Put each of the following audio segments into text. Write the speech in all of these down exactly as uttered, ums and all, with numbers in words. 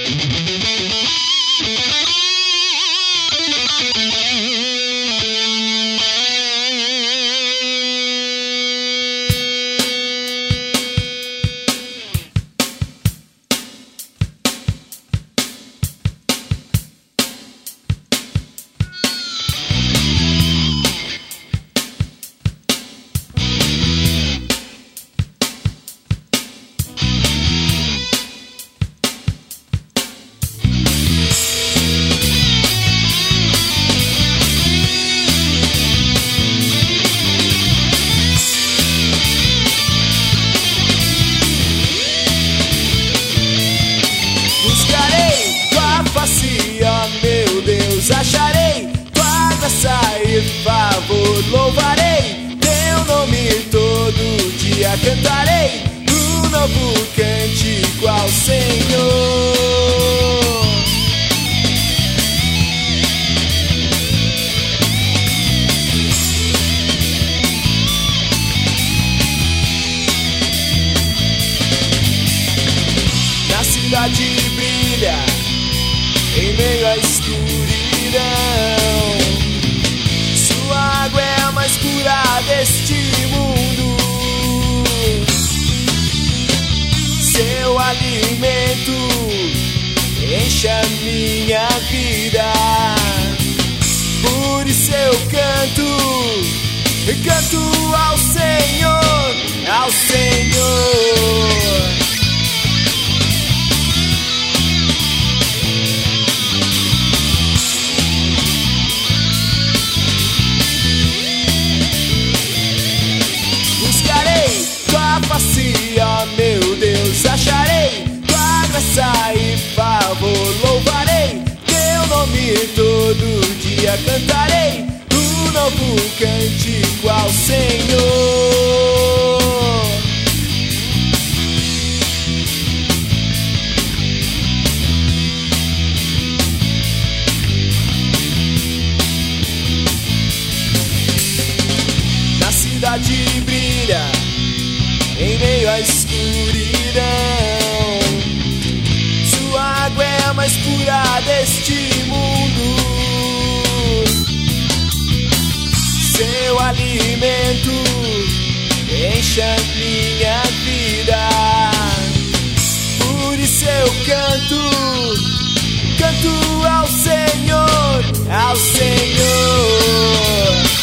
Acharei tua graça e favor, louvarei teu nome todo dia, cantarei um novo cântico ao Senhor. Na cidade brilha em meio à escuridão, sua água é a mais pura deste mundo. Seu alimento enche a minha vida. Por isso eu canto, canto ao Senhor, ao Senhor. Face, ó meu Deus, acharei tua graça e favor, louvarei teu nome todo dia, cantarei um novo cântico ao Senhor. Na cidade brilha em meio à escuridão, sua água é a mais pura deste mundo. Seu alimento enche a minha vida. Por isso eu canto, canto ao Senhor, ao Senhor.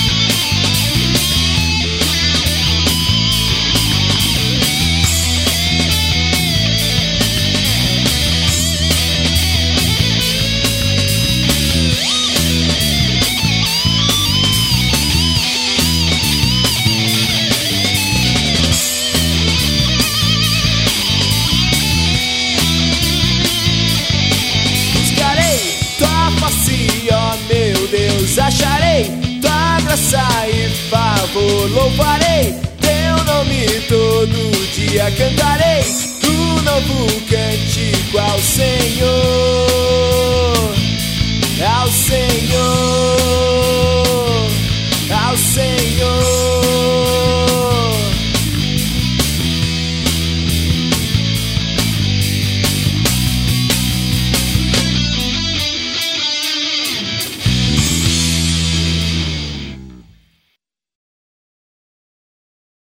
Ó meu Deus, acharei tua graça e favor, louvarei teu nome todo dia, cantarei um novo cântico ao Senhor.